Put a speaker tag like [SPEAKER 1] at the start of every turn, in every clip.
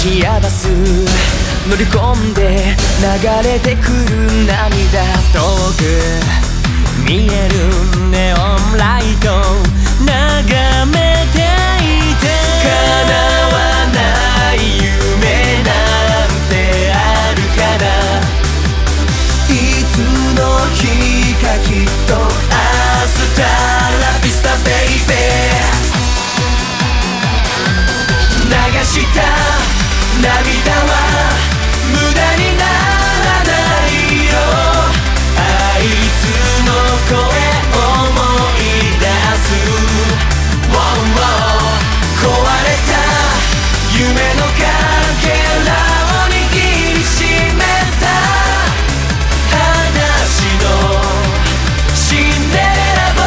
[SPEAKER 1] シアバス乗り込んで流れてくる涙遠く見えるネオンライト眺めていて叶わない夢なんてあるかないつの日かきっとアスタラビスタベイベー流した涙は無駄にならないよあいつの声思い出す、壊れた夢のかけらを握りしめた裸足のシンデレラボ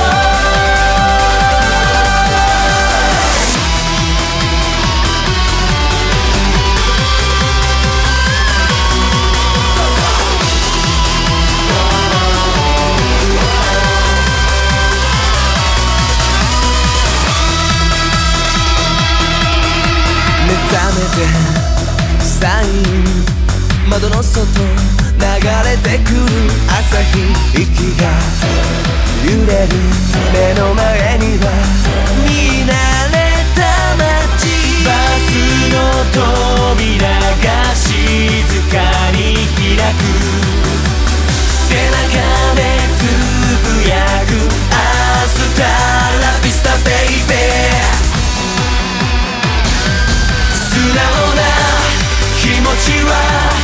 [SPEAKER 1] 目覚めてサイン窓の外流れてくる朝日息が揺れる目の前には見慣れた街バスの扉が静かに開く背中でつぶやくアスタラビスタベイベー素直な気持ちは